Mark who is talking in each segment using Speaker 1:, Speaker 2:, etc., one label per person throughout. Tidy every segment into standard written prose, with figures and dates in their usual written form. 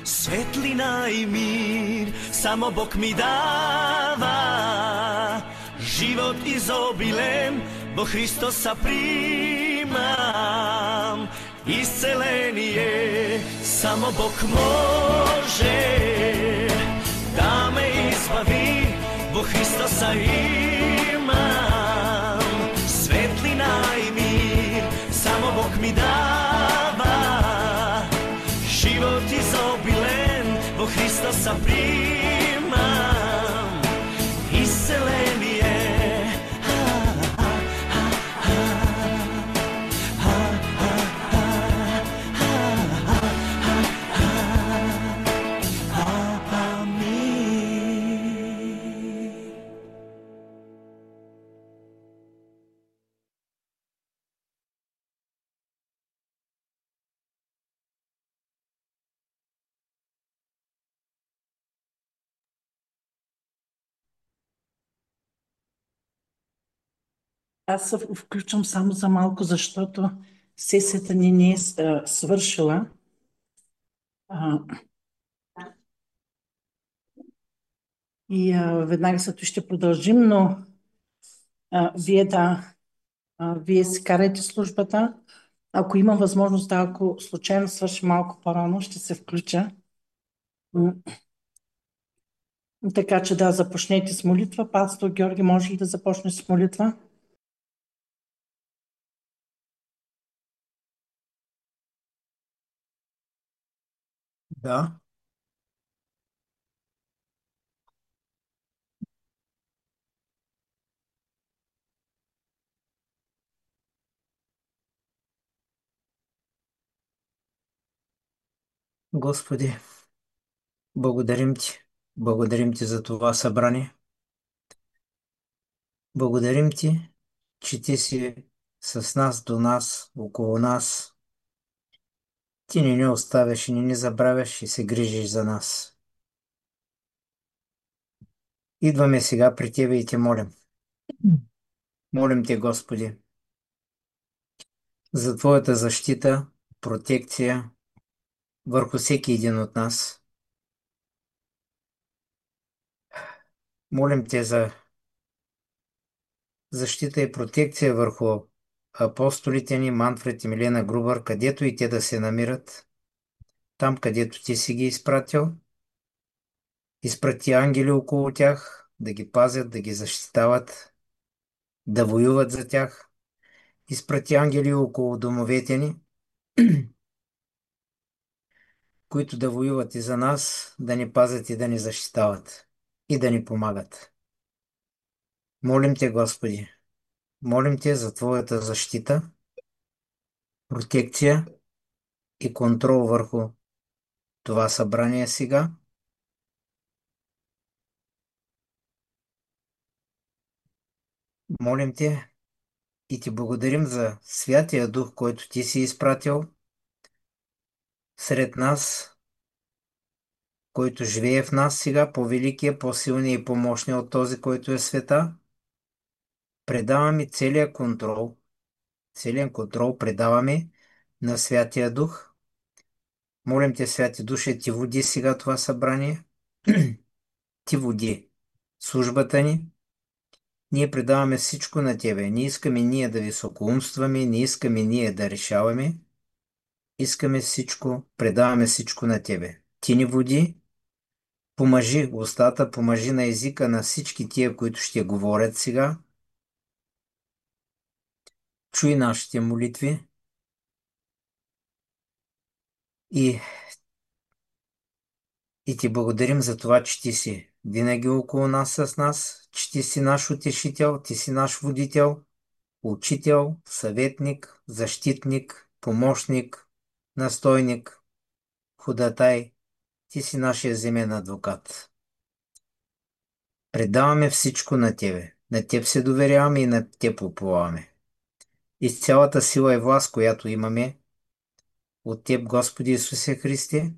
Speaker 1: Svetlina i mir samo Bog mi dava, život izobilen, bo Hristosa primam. Iscelenije samo Bog može da me izbavi, bo Hristosa imam. Svetlina i mir samo Bog mi dava, život izobilen, bo Hristosa primam. Iscelenije.
Speaker 2: Аз се включвам само за малко, защото сесията ни не е свършила. А, веднага след това ще продължим, но вие си карайте службата. Ако има възможност, ако случайно свърши малко по-рано, ще се включа. Така че да, започнете с молитва. Пастор Георги, може ли да започне с молитва?
Speaker 3: Да, Господи, благодарим Ти. Благодарим Ти за това събрание. Благодарим Ти, че Ти си с нас, до нас, около нас. Ти не ни оставяш и не ни забравяш и се грижиш за нас. Идваме сега при Тебе и Те молим. Молим Те, Господи, за Твоята защита, протекция върху всеки един от нас. Молим Те за защита и протекция върху апостолите ни Манфред и Милена Грубър, където и те да се намират, там където Ти си ги изпратил. Изпрати ангели около тях, да ги пазят, да ги защитават, да воюват за тях. Изпрати ангели около домовете ни, които да воюват и за нас, да ни пазят и да ни защитават и да ни помагат. Молим Те, Господи, молим Те за Твоята защита, протекция и контрол върху това събрание сега. Молим Те и Ти благодарим за Святия Дух, който Ти си изпратил сред нас, който живее в нас сега, по-великия, по-силния и по-мощния от този, който е света. Предаваме целият контрол предаваме на Святия Дух. Молим Те, Святи Душе, Ти води сега това събрание. Ти води службата ни. Ние предаваме всичко на Тебе. Не искаме ние да високоумстваме, не искаме ние да решаваме. Искаме всичко, предаваме всичко на Тебе. Ти ни води, помажи устата, помажи на езика на всички тия, които ще говорят сега. Чуй нашите молитви и, и Ти благодарим за това, че Ти си винаги около нас с нас, че Ти си наш утешител, Ти си наш водител, учител, съветник, защитник, помощник, настойник, ходатай. Ти си нашия земен адвокат. Предаваме всичко на Тебе. На Теб се доверяваме и на Теб уповаваме. И с цялата сила и власт, която имаме от Теб, Господи Исусе Христе,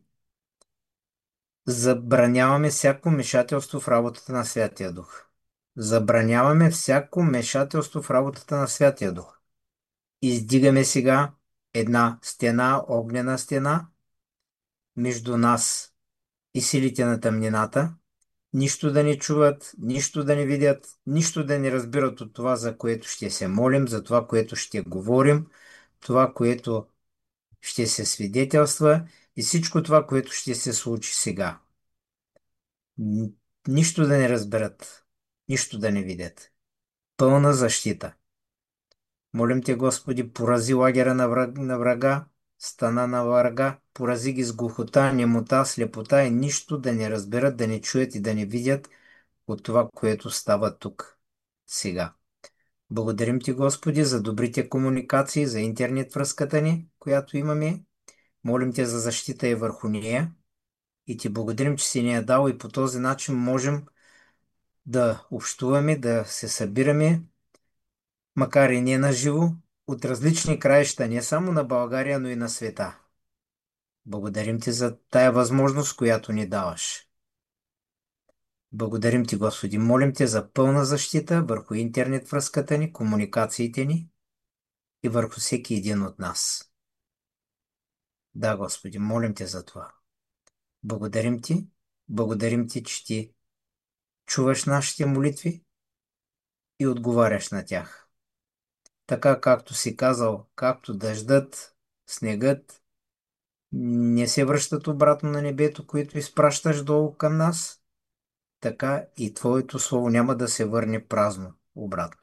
Speaker 3: забраняваме всяко вмешателство в работата на Святия Дух. Забраняваме всяко вмешателство в работата на Святия Дух. Издигаме сега една стена, огнена стена, между нас и силите на тъмнината, нищо да не чуват, нищо да не видят, нищо да не разбират от това, за което ще се молим, за това, което ще говорим, това, което ще се свидетелства и всичко това, което ще се случи сега. Н- Нищо да не разберат, нищо да не видят. Пълна защита. Молим те, Господи, порази лагера на врага, стана на врага, порази ги с глухота, немота, слепота и нищо да не разберат, да не чуят и да не видят от това, което става тук сега. Благодарим ти, Господи, за добрите комуникации, за интернет връзката ни, която имаме. Молим те за защита и върху нея. И ти благодарим, че си ни я дал и по този начин можем да общуваме, да се събираме, макар и не на живо, от различни краища, не само на България, но и на света. Благодарим ти за тая възможност, която ни даваш. Благодарим ти, Господи. Молим те за пълна защита върху интернет връзката ни, комуникациите ни и върху всеки един от нас. Да, Господи, молим те за това. Благодарим ти. Благодарим ти, че ти чуваш нашите молитви и отговаряш на тях. Така както си казал, както дъждът, снегът не се връщат обратно на небето, които изпращаш долу към нас, така и Твоето Слово няма да се върне празно обратно.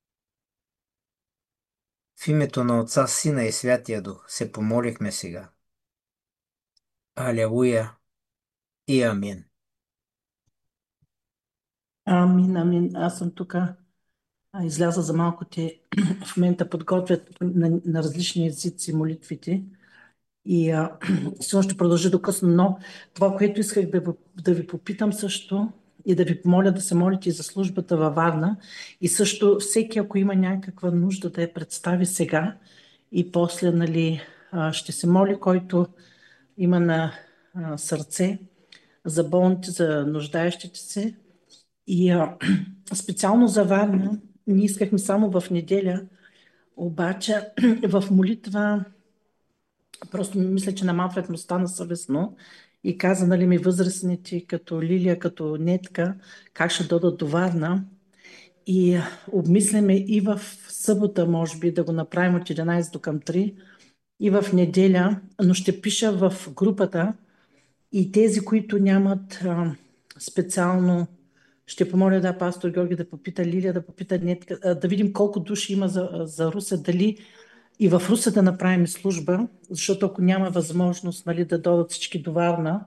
Speaker 3: В името на Отца, Сина и Святия Дух се помолихме сега. Алелуя и амин.
Speaker 2: Амин, амин. Аз съм тук. Изляза за малко те в момента подготвят на различни езици молитвите. И все ще продължи до късно, но това, което исках да ви попитам също и да ви помоля да се молите и за службата във Варна и също всеки, ако има някаква нужда да я представи сега и после, нали, ще се моли, който има на сърце за болните, за нуждаещите се и специално за Варна ние искахме само в неделя, обаче в молитва просто мисля, че на Манфред му стана съвестно и каза, нали, ми възрастните, като Лилия, като Нетка, как ще дойдат до Варна. И обмисляме и в събота, може би, да го направим от 11 до към 3, и в неделя, но ще пиша в групата и тези, които нямат специално, ще помоля да пастор Георги да попита Лилия, да попита Нетка, да видим колко души има за Русе, дали и в Русе да направим служба, защото ако няма възможност, нали, да дойдат всички до Варна,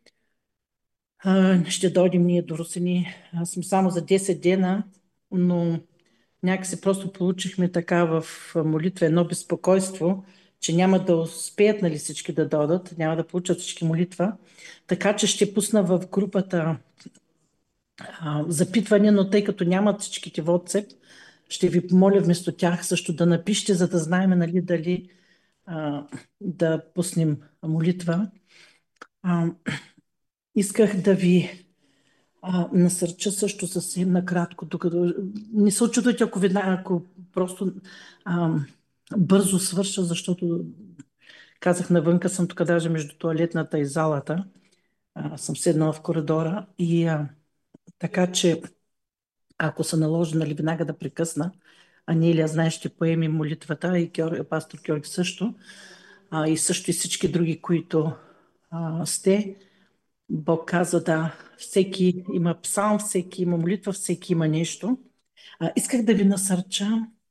Speaker 2: ще дойдем ние до Русини. Аз съм само за 10 дена, но някакси просто получихме така в молитва едно безпокойство, че няма да успеят, нали, всички да дойдат, няма да получат всички молитва. Така че ще пусна в групата запитване, но тъй като нямат всичките WhatsApp, ще ви помоля вместо тях също да напишете, за да знаем, нали, дали да пуснем молитва. Исках да ви насърча също съвсем накратко, докато не се очудвайте, ако просто бързо свърша, защото казах навънка, съм тук даже между туалетната и залата. Съм седнала в коридора и така, че ако се наложи, нали, веднага да прекъсна, Анелия, знаеш, ще поеми молитвата и пастор Георги също, и също и всички други, които сте. Бог казва, да, всеки има псалм, всеки има молитва, всеки има нещо. Исках да ви насърча.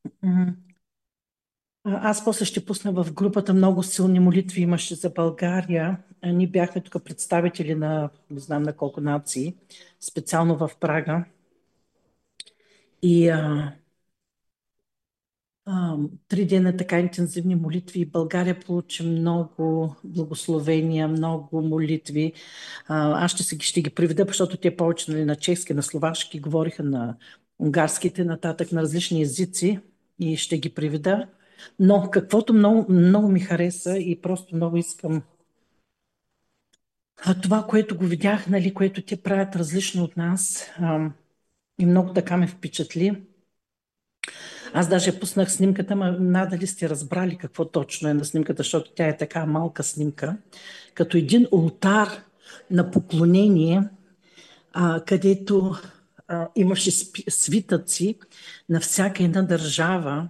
Speaker 2: Аз после ще пусна в групата много силни молитви имаше за България. Ние бяхме тук представители на не знам на колко нации, специално в Прага. И 3 дена така интензивни молитви и България получи много благословения, много молитви. Аз ще ги приведа, защото те повече, нали, на чешки, на словашки говориха, на унгарските, нататък на различни езици и ще ги приведа. Но каквото много, много ми хареса и просто много искам това, което го видях, нали, което те правят различно от нас, и много така ме впечатли. Аз даже пуснах снимката, но надали сте разбрали какво точно е на снимката, защото тя е така малка снимка. Като един ултар, на поклонение, където имаше свитъци на всяка една държава.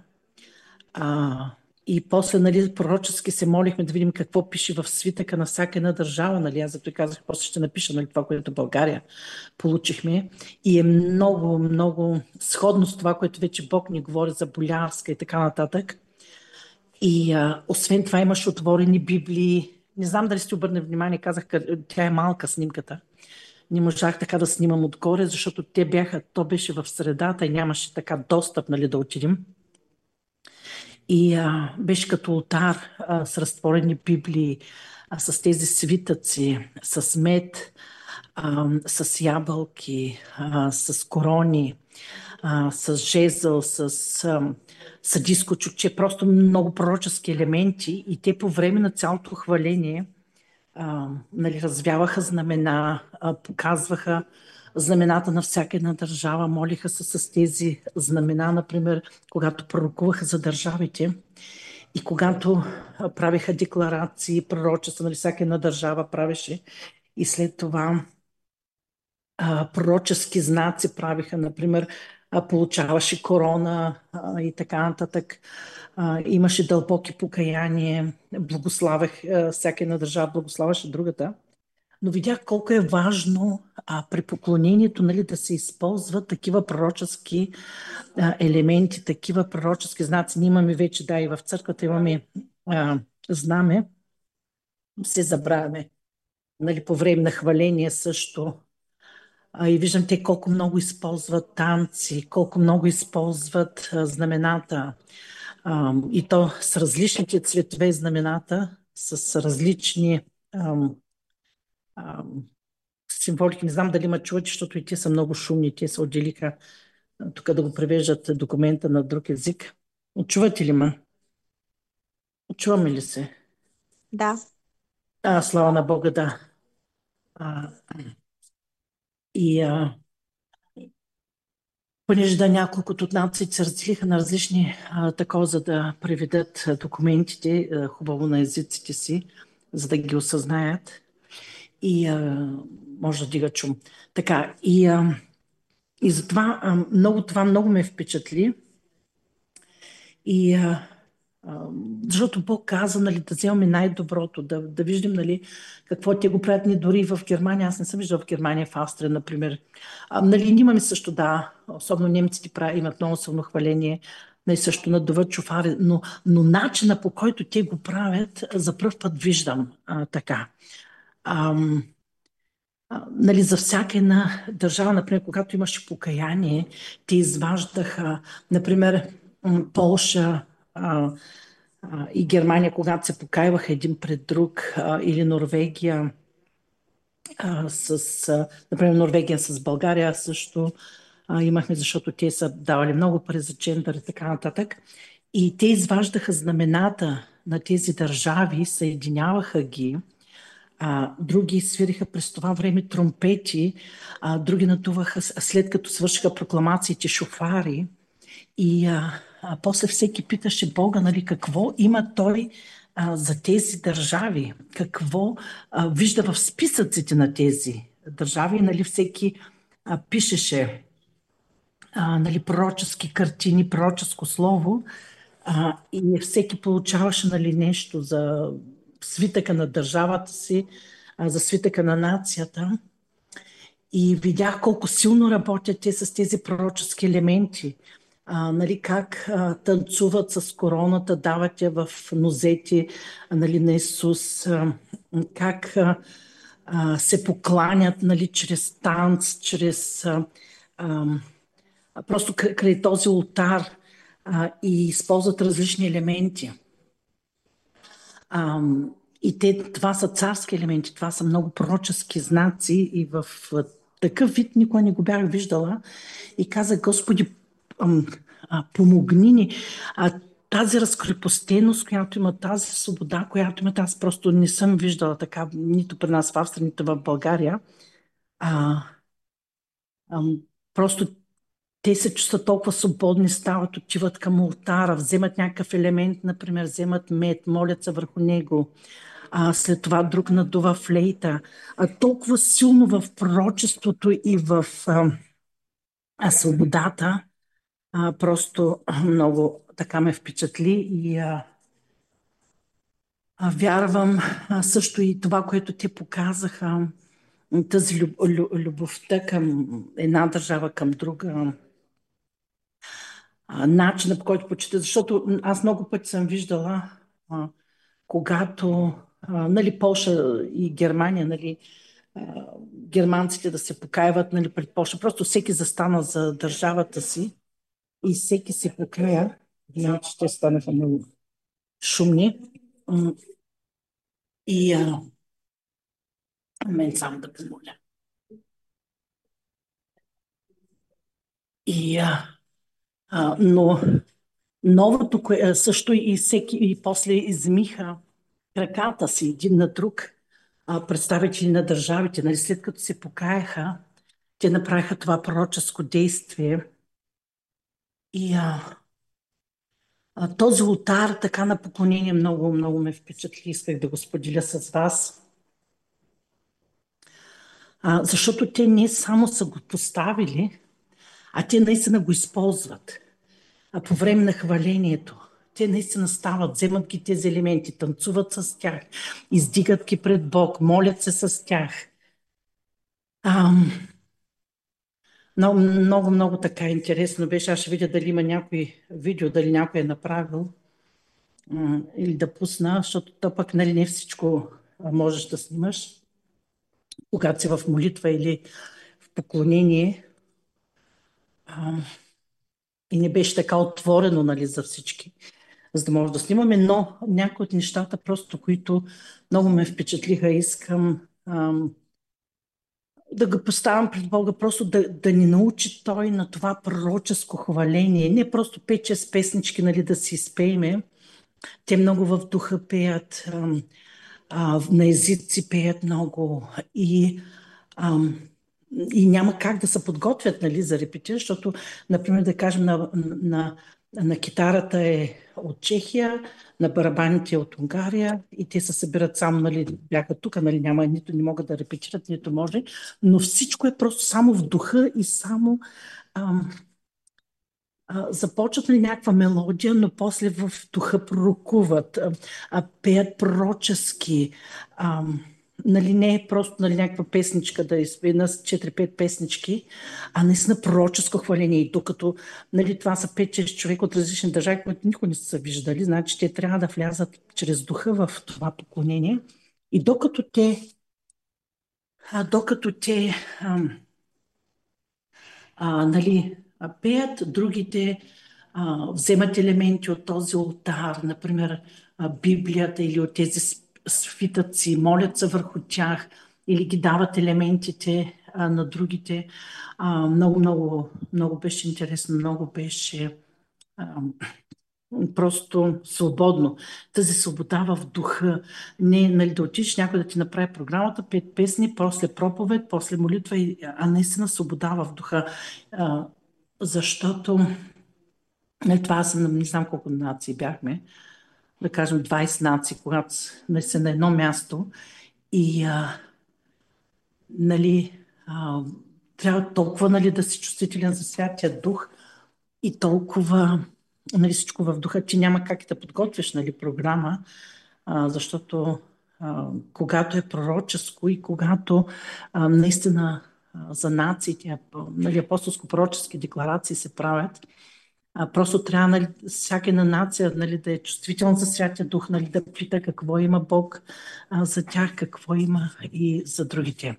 Speaker 2: И после, нали, пророчески се молихме да видим какво пише в свитъка на всяка една държава. Нали? Аз зато и казах, после ще напиша, нали, това, което България получихме. И е много, много сходно с това, което вече Бог ни говори за Болярска и така нататък. И освен това имаш отворени библии. Не знам дали сте обърнали внимание, казах, тя е малка снимката. Не можах така да снимам отгоре, защото то беше в средата и нямаше така достъп, нали, да отидем. И беше като ултар с разтворени библии, с тези свитъци, с мед, с ябълки, с корони, с жезъл, с съдийско чукче, просто много пророчески елементи. И те по време на цялото хваление нали, развяваха знамена, показваха знамената на всяка една държава, молиха се с тези знамена, например, когато пророкуваха за държавите и когато правиха декларации, пророчества, нали, всяка една държава правеше и след това пророчески знаци правиха, например, получаваше корона и така нататък. Имаше дълбоки покаяние, благославях, всяка една държава благославяше другата. Но видях колко е важно при поклонението, нали, да се използват такива пророчески елементи, такива пророчески знаци. Ние имаме вече, да, и в църквата имаме знаме, се забравяме, нали, по време на хваление също. И виждам те колко много използват танци, колко много използват знамената. И то с различните цветове знамената, с различни символики. Не знам дали ма чувате, защото и те са много шумни. Те се отделиха тук да го превеждат документа на друг език. Чувате ли ма? Чуваме ли се?
Speaker 4: Да.
Speaker 2: Слава на Бога, да. Понеже да няколко от нациите се разделиха на различни такова, за да преведат документите хубаво на езиците си, за да ги осъзнаят. И може да дига чум. Така, и затова много ме впечатли. И защото Бог каза, нали, да вземем най-доброто, да виждам, нали, какво те го правят. Ни дори в Германия, аз не съм виждала в Германия, в Австрия, например. Нали, имаме също, да, особено немците имат много силно хваление, нали, също надуват шофари, но начина, по който те го правят, за пръв път виждам така. Нали, за всяка една държава, например, когато имаше покаяние, те изваждаха, например, Полша и Германия, когато се покаиваха един пред друг, или Норвегия, например, Норвегия с България също имахме, защото те са давали много пари за джендър и така нататък. И те изваждаха знамената на тези държави, съединяваха ги. Други свириха през това време тромпети, други надуваха, след като свършиха прокламациите, шофари. И после всеки питаше Бога, нали, какво има той за тези държави, какво вижда в списъците на тези държави. Нали, всеки пишеше нали, пророчески картини, пророческо слово, и всеки получаваше, нали, нещо за свитъка на държавата си, за свитъка на нацията. И видях колко силно работят те с тези пророчески елементи. Нали, как танцуват с короната, дават я в нозете, нали, на Исус, как се покланят, нали, чрез танц, чрез просто край този ултар, и използват различни елементи. И това са царски елементи, това са много пророчески знаци и в такъв вид никога не го бях виждала. И казах, Господи, помогни ни. Тази разкрепостеност, която има, тази свобода, която има, аз просто не съм виждала така, нито при нас в Австрия, нито в България. Просто те се чувстват толкова свободни, стават, отиват към ултара, вземат някакъв елемент, например, вземат мед, молят се върху него. след това друг надува флейта. Толкова силно в пророчеството и в свободата, просто много така ме впечатли и вярвам също и това, което те показаха, тази любовта към една държава, към друга, начина по който почита, защото аз много пъти съм виждала, когато нали, Полша и Германия, нали, германците да се покаяват нали, пред Полша, просто всеки застана за държавата си и всеки се покая. Знам, че те станаха много шумни. И мен само да помоля. Но новото, също и всеки, и после измиха краката си един на друг, представители на държавите, нали, след като се покаяха, те направиха това пророческо действие. И този ултар така на поклонение много, много ме впечатли. Исках да го споделя с вас. Защото те не само са го поставили, а те наистина го използват. По време на хвалението. Те наистина стават, вземат ги тези елементи, танцуват с тях, издигат ги пред Бог, молят се с тях. Много, много, много така интересно беше. Аз ще видя дали има някой видео, дали някой е направил или да пусна, защото то пък нали, не всичко можеш да снимаш. Когато си в молитва или в поклонение, и не беше така отворено нали, за всички, за да може да снимаме, но някои от нещата просто, които много ме впечатлиха, искам да го поставям пред Бога, просто да ни научи Той на това пророческо хваление. Не просто 5-6 песнички нали, да си изпееме. Те много в духа пеят, на езици пеят много и няма как да се подготвят нали, за репетиция, защото, например, да кажем, на китарата е от Чехия, на барабаните е от Унгария и те се събират само, нали, бяха тук, нали, няма, нито не могат да репетират, нито може, но всичко е просто само в духа и само започват ли някаква мелодия, но после в духа пророкуват, пеят пророчески. Нали, не е просто нали, някаква песничка да изпея 4-5 песнички, а наистина пророческо хваление. И докато нали, това са 5-6 човека от различни държави, които никога не са виждали, значи те трябва да влязат чрез духа в това поклонение. И докато те нали, пеят, другите вземат елементи от този ултар, например Библията или от тези свитъци, молят се върху тях или ги дават елементите на другите. Много, много, много беше интересно, много беше просто свободно. Тази свобода в духа. Не нали, да отидеш някой да ти направи програмата, 5 песни, после проповед, после молитва, а наистина свобода в духа. Защото нали, това съм, не знам колко нации бяхме, да кажем 20 нации, когато нали, са на едно място и нали, трябва толкова нали, да си чувствителен за Святия Дух и толкова нали, всичко в духа, че няма как да подготвиш нали, програма, защото когато е пророческо и когато наистина за нациите нали, апостолско-пророчески декларации се правят, просто трябва нали, всяка една нация нали, да е чувствителна за Святия Дух, нали, да пита какво има Бог за тях, какво има и за другите.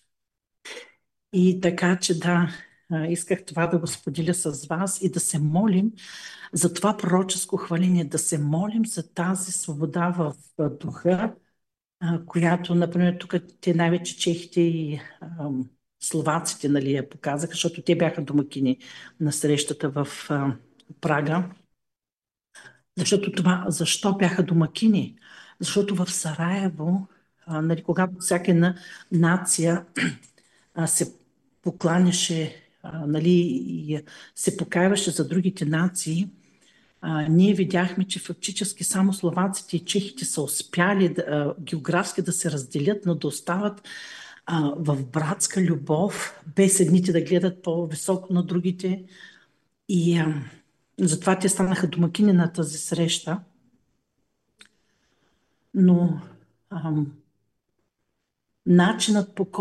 Speaker 2: И така, че да, исках това да го споделя с вас и да се молим за това пророческо хваление, да се молим за тази свобода в духа, която, например, тук те най-вече чехите и словаците нали, я показаха, защото те бяха домакини на срещата в Прага. Защо бяха домакини? Защото в Сараево, нали, когато всяка една нация се покланяше нали, и се покаяваше за другите нации, ние видяхме, че фактически само словаците и чехите са успяли географски да се разделят, но да остават в братска любов, без едните да гледат по-високо на другите. И затова те станаха домакини на тази среща. Но начинът по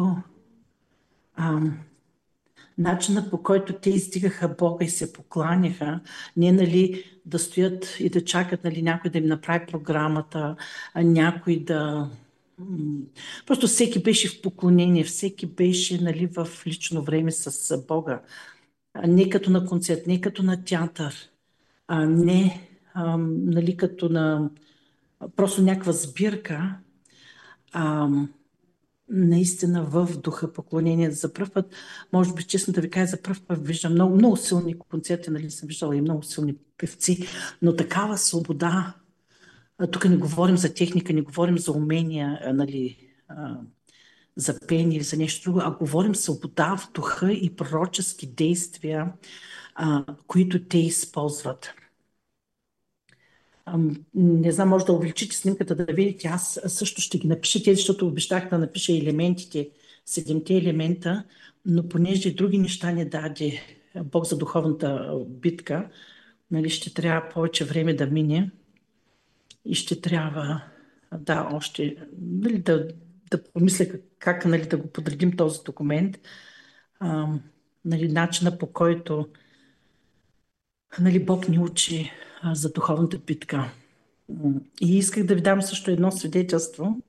Speaker 2: който те издигаха Бога и се покланяха, не нали да стоят и да чакат нали, някой да им направи програмата, някой да... Просто всеки беше в поклонение, всеки беше нали, в лично време с Бога. Не като на концерт, не като на театър, не нали, като на просто някаква сбирка, наистина в духа поклонение. За пръв път, може би честно да ви кажа, за пръв път виждам много, много силни концерти, нали съм виждала и много силни певци, но такава свобода, тук не говорим за техника, не говорим за умения, нали, за пение или за нещо друго, а говорим свобода в духа и пророчески действия, които те използват. Не знам, може да увеличите снимката да видите. Аз също ще ги напиша тези, защото обещах да напиша елементите, 7-те елемента, но понеже други неща не даде Бог за духовната битка, нали, ще трябва повече време да мине и ще трябва още нали, да помисля как нали, да го подредим този документ, нали, начина по който нали, Бог ни учи за духовната битка. И исках да ви дам също едно свидетелство.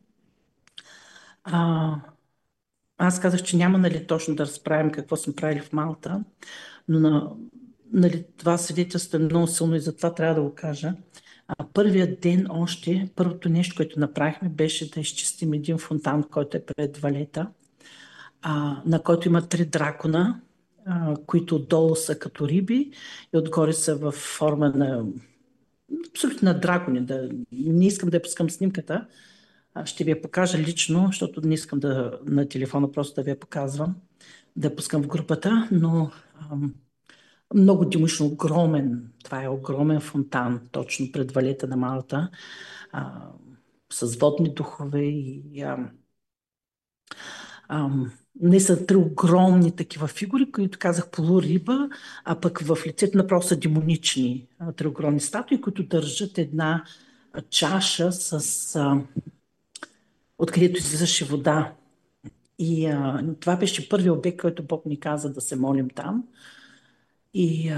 Speaker 2: Аз казах, че няма нали, точно да разправим какво сме правили в Малта, но нали, това свидетелство е много силно и затова трябва да го кажа. Първият ден още, първото нещо, което направихме, беше да изчистим един фонтан, който е пред Валета, на който има 3 дракона, които отдолу са като риби и отгоре са в форма на абсолютно на дракони. Не искам да я пускам снимката, ще ви я покажа лично, защото не искам на телефона просто да ви я показвам, да я пускам в групата, но много димъчно, огромен. Това е огромен фонтан, точно пред Валета на Малта, с водни духове и не са 3 огромни такива фигури, които казах полуриба, а пък в лицето направо са демонични 3 огромни статуи, които държат една чаша откъдето излизаше вода. И това беше първият обект, който Бог ни каза да се молим там. И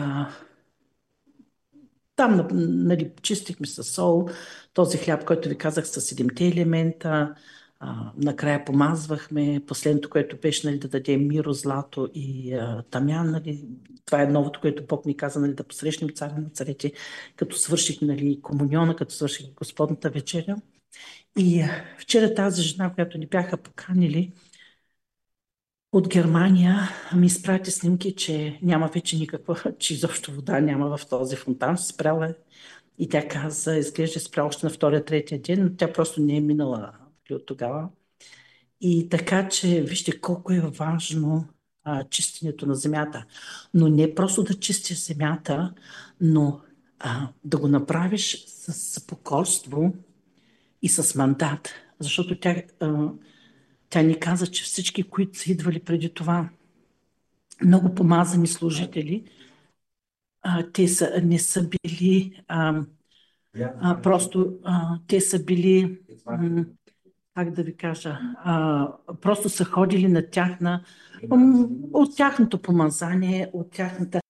Speaker 2: там нали, чистихме със сол този хляб, който ви казах с 7-те елемента. Накрая помазвахме. Последното, което беше нали, да дадем миро, злато и тамян. Нали. Това е новото, което Бог ни каза нали, да посрещнем царя на царете, като свърших нали, комуниона, като свърших Господната вечеря. И вчера тази жена, която ни бяха поканили от Германия, ми изпрати снимки, че няма вече никаква, че изобщо вода няма в този фонтан. Спряла е. И тя каза, изглежда спряла още на 2-3 ден, но тя просто не е минала от тогава. И така, че вижте колко е важно чистенето на земята. Но не просто да чистиш земята, но да го направиш с покорство и с мандат. Защото тя ни каза, че всички, които са идвали преди това, много помазани служители, те не са били просто, те са били, как да ви кажа, просто са ходили на от тяхното помазание, от тяхната.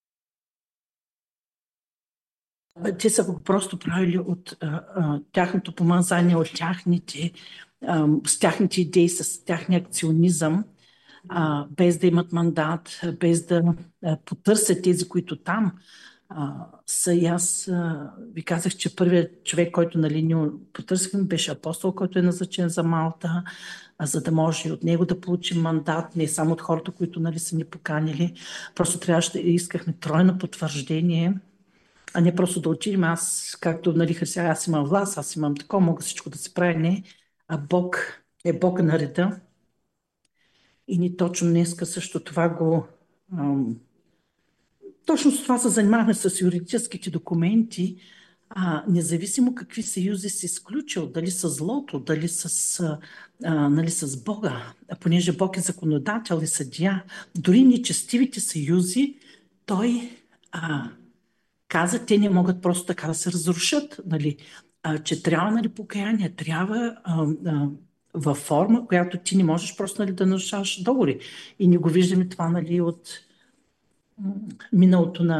Speaker 2: Те са го просто правили от тяхното помазание, от с тяхните идеи, с тяхния акционизъм, без да имат мандат, без да потърсят тези, които там са. И аз ви казах, че първият човек, който нали, ни потърсихме, беше апостол, който е назначен за Малта, за да може от него да получим мандат, не само от хората, които нали, са ни поканили. Просто трябваше да искахме тройно потвърждение, а не просто да отидем. Аз, както нали, християн, аз имам власт, аз имам такова, мога всичко да се прави. Не, а Бог е Бог на реда. И ни точно днеска също това го точно с това се занимаваме с юридическите документи, независимо какви съюзи си изключил, дали с злото, дали нали, с Бога, понеже Бог е законодател и съдия, дори нечестивите съюзи, той каза, те не могат просто така да се разрушат, нали, че трябва, нали, покаяние, трябва във форма, която ти не можеш просто, нали, да нарушаваш договори. И не го виждаме това, нали, от миналото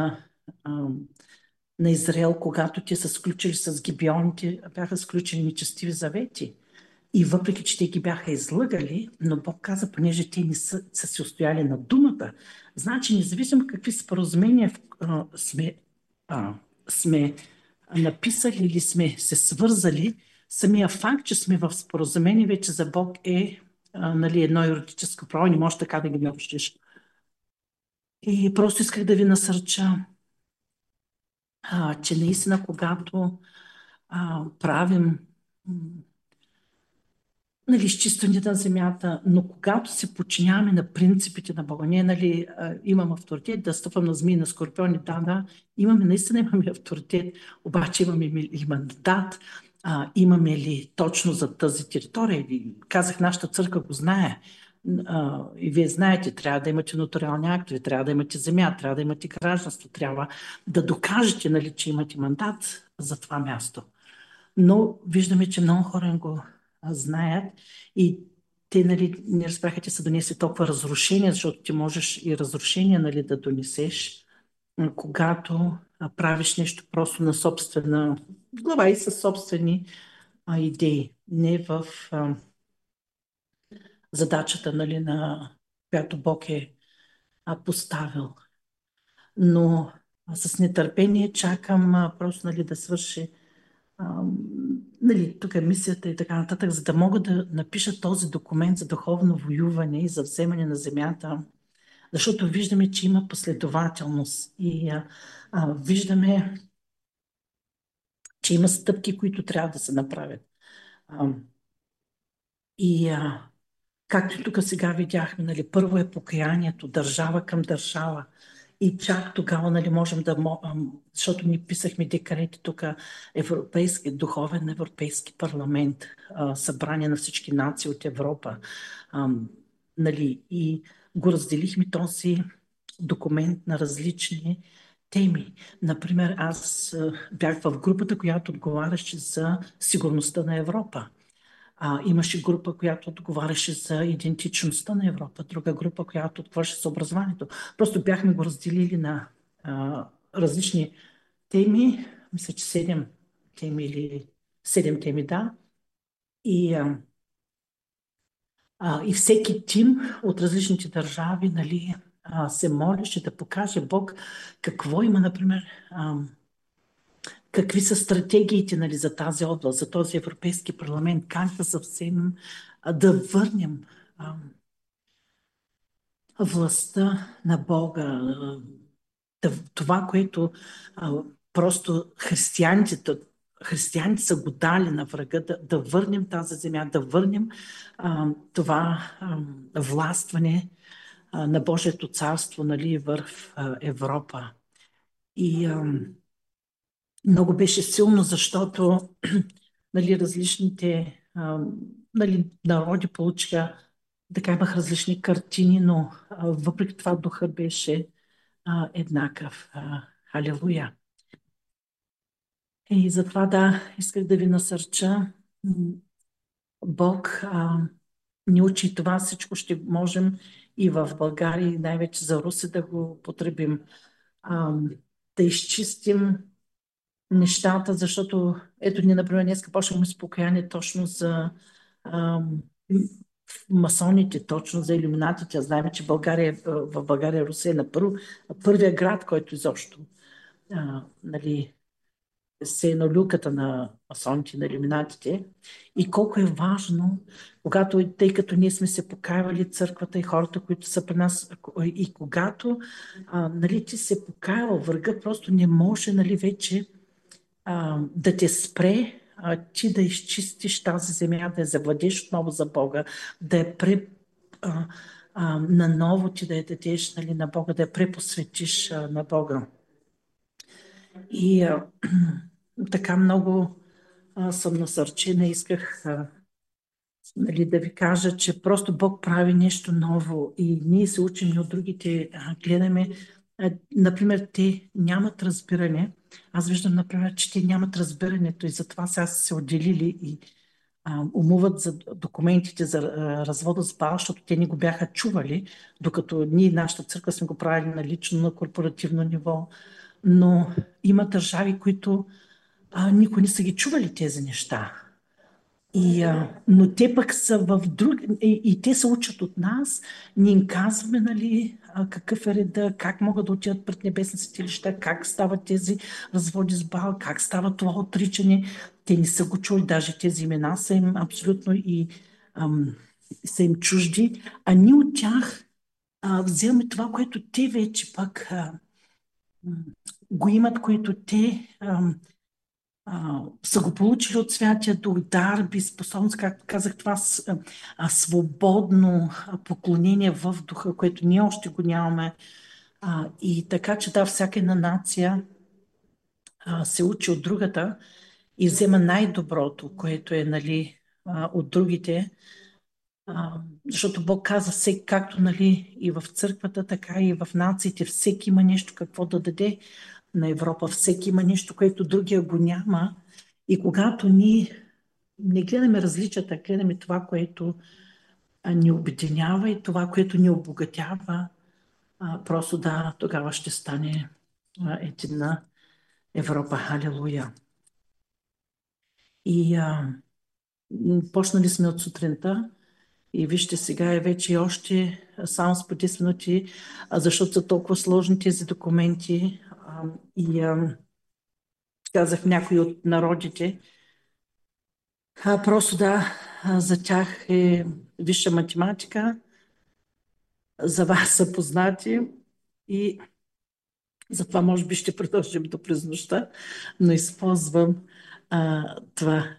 Speaker 2: на Израел, когато те са сключили с гибеоните, бяха сключили нечестиви завети. И въпреки, че те ги бяха излъгали, но Бог каза, понеже те не са се устояли на думата, значи независимо какви споразумения сме написали или сме се свързали, самия факт, че сме в споразумение вече за Бог е нали, едно юридическо право, не можеш така да ги нарушиш. И просто исках да ви насърча, че наистина, когато правим нали, изчистване на земята, но когато се подчиняваме на принципите на Бога, ние нали, имам авторитет да стъпвам на змии, на скорпиони, да, наистина имаме авторитет, обаче имаме ли мандат, имаме ли точно за тази територия. Казах, нашата църква го знае. И вие знаете, трябва да имате нотариални актове, трябва да имате земя, трябва да имате гражданство, трябва да докажете, нали, че имате мандат за това място. Но виждаме, че много хора го знаят и те нали, не разбраха, че са донесли толкова разрушения, защото ти можеш и разрушения нали, да донесеш, когато правиш нещо просто на собствена глава и със собствени идеи, не в задачата, нали, на която Бог е поставил. Но с нетърпение чакам просто нали, да свърши нали, тук е мисията и така нататък, за да мога да напиша този документ за духовно воюване и за вземане на земята, защото виждаме, че има последователност и виждаме, че има стъпки, които трябва да се направят. Както тук сега видяхме, нали, първо е покаянието, държава към държава. И чак тогава нали, можем да... Защото ни писахме декрети тук, духовен европейски парламент, събрание на всички нации от Европа. Нали, и го разделихме този документ на различни теми. Например, аз бях в групата, която отговаряше за сигурността на Европа. Имаше група, която отговаряше за идентичността на Европа, друга група, която отговаряше за образованието. Просто бяхме го разделили на различни теми, мисля, че 7 теми или 7 теми, да. И всеки тим от различните държави нали, се молеше да покаже Бог какво има, например, какви са стратегиите нали, за тази област, за този Европейски парламент, как да съвсем да върнем властта на Бога, това, което просто християните са го дали на врага, да върнем тази земя, да върнем това властване на Божието царство нали, в Европа. И много беше силно, защото нали, различните нали, народи получиха, така имах различни картини, но въпреки това духа беше еднакъв. Халелуя! И затова да, исках да ви насърча. Бог ни учи това, всичко ще можем и в България, и най-вече за Руси да го потребим. Да изчистим нещата, защото ето ние, например, днес почнахме с покаяние точно за масоните, точно за илюминатите. Знаем, че в България Русия е първия град, който изобщо нали, се е на люката на масоните, на илюминатите. И колко е важно, тъй като ние сме се покаявали църквата и хората, които са при нас, и когато нали, ти се покаял, врага просто не може нали, вече да те спре, ти да изчистиш тази земя, да я завладеш отново за Бога, наново ти да я дадеш, нали, на Бога, да я препосветиш на Бога. И така много съм насърчена, исках нали, да ви кажа, че просто Бог прави нещо ново и ние се учим и от другите, гледаме. Например, те нямат разбиране. Аз виждам, например, че те нямат разбирането и затова сега са се отделили и умуват за документите за развода с бал, защото те не го бяха чували, докато ние, нашата църква, сме го правили на лично, на корпоративно ниво. Но има държави, които никой не са ги чували тези неща. Но те пък са в друг... И те се учат от нас. Ние им казваме, нали, какъв е реда, как могат да отидат пред небесни светилища, как стават тези разводи с Бал, как става това отричане. Те не са го чули, даже тези имена са им абсолютно и са им чужди. А ние от тях вземаме това, което те вече пък го имат, което те са го получили от Святия Дух, дарби, способност, както казах, това свободно поклонение в духа, което ние още го нямаме. И така, че да, всяка една нация се учи от другата и взема най-доброто, което е, нали, от другите. Защото Бог каза, всеки, както, нали, и в църквата, така и в нациите, всеки има нещо какво да даде на Европа, всеки има нещо, което другия го няма. И когато ние не гледаме различията, гледаме това, което ни обединява и това, което ни обогатява, просто да, тогава ще стане единна Европа. Халелуя! И почнали сме от сутринта и вижте, сега е вече още само с по 10 минути, защото са толкова сложни тези документи. Казах някои от народите, просто да, за тях е висша математика, за вас са познати и затова може би ще продължим до през нощта, но използвам това.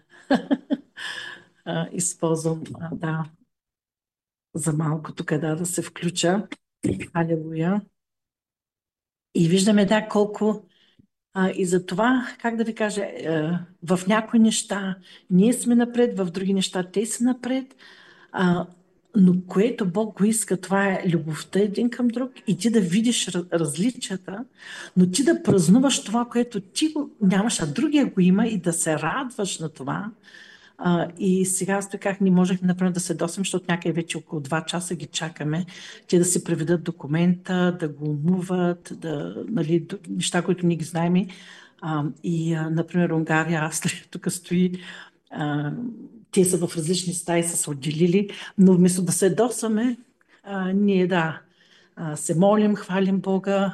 Speaker 2: Използвам, да, за малко тук да се включа. Алелуя. И виждаме, да, колко и за това, как да ви кажа, в някои неща ние сме напред, в други неща те са напред, но което Бог го иска, това е любовта един към друг и ти да видиш различията, но ти да празнуваш това, което ти го нямаш, а другия го има и да се радваш на това. И сега аз така не можех, например, да се досам, защото някъде вече около 2 часа ги чакаме, те да си преведат документа, да го умуват, нали, неща, които ние ги знаем. Например, Унгария, Австрия, тук стои, те са в различни стаи, са се отделили, но вместо да се досваме, ние се молим, хвалим Бога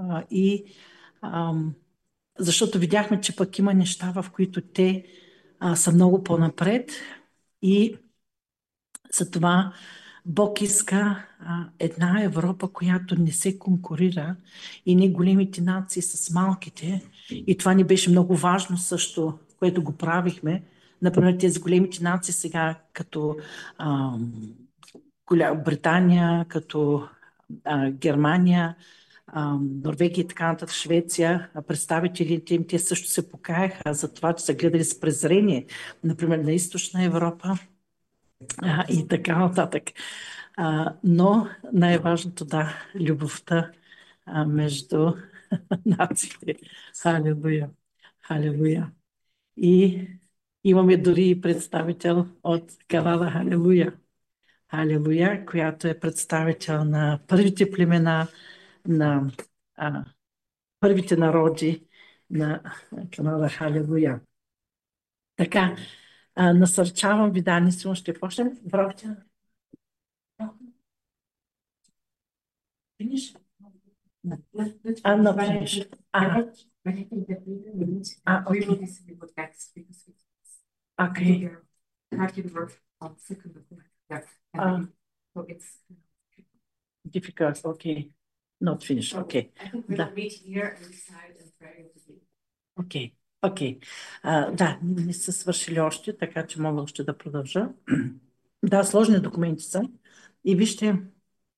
Speaker 2: защото видяхме, че пък има неща, в които те са много по-напред и за това Бог иска една Европа, която не се конкурира и не големите нации с малките. И това ни беше много важно също, което го правихме. Например, тези големите нации сега, като Британия, като Германия, Норвегия и така нататък, Швеция, представителите им, те също се покаяха за това, че са гледали с презрение, например, на Източна Европа и така нататък. Но най-важното, да, любовта между нациите. Халелуя! Халелуя! И имаме дори представител от Канада, Халелуя! Халелуя, която е представител на първите племена, на първите народи на Канада. Халелуя! Така, насърчавам ви, да, наистина ще почнем. Бравите. Finish? I'm not finished.
Speaker 4: I think that we will listen with Acts because
Speaker 2: Okay.
Speaker 4: hardly work on second of that. So it's
Speaker 2: Difficult, okay. Not finished, okay.
Speaker 4: I think we'll meet here and decide and pray with you.
Speaker 2: Окей, окей. Да, не са свършили още, така че мога още да продължа. Да, сложни документи са. И вижте,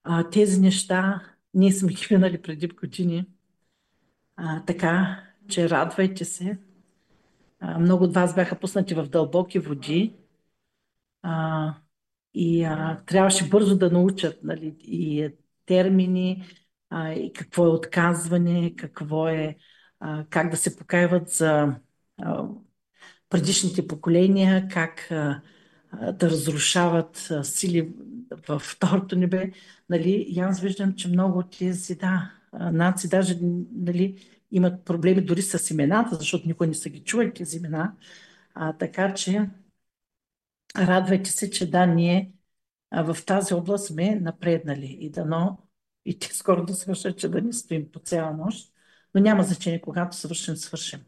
Speaker 2: Тези неща ние сме ги минали преди години. Така че радвайте се. Много от вас бяха пуснати в дълбоки води а, и трябваше бързо да научат, нали, и термини, и какво е отказване, какво е как да се покаяват за предишните поколения, как да разрушават сили във второто небе. Нали? И аз виждам, че много от тези нации даже, нали, имат проблеми дори с имената, защото никой не са ги чували тези имена. Така че радвайте се, че ние в тази област сме напреднали и дано и те скоро да свършат, че да не стоим по цяла нощ. Но няма значение, когато свършим.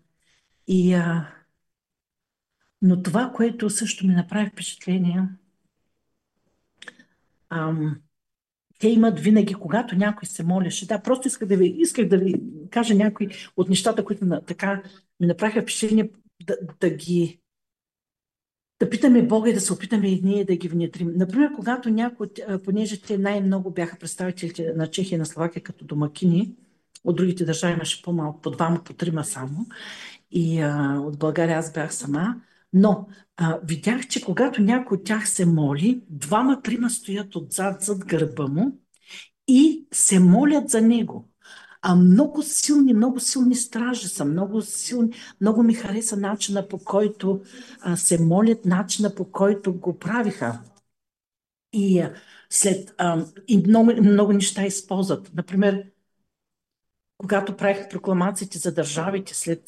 Speaker 2: Но това, което също ми направи впечатление, те имат винаги, когато някой се молеше. Да, просто исках да ви кажа някои от нещата, които така ми направиха впечатление, да питаме Бога и да се опитаме и ние да ги внедрим. Например, когато някой, понеже те най-много бяха представителите на Чехия и на Словакия като домакини, от другите държави имаше по-малко, по двама, по трима само, и от България аз бях сама, но видях, че когато някой от тях се моли, двама-трима стоят отзад, зад гърба му и се молят за него. Много силни стражи са, много силни. Много ми хареса начина, по който се молят, начина, по който го правиха. И много неща използват. Например, когато правих прокламациите за държавите, след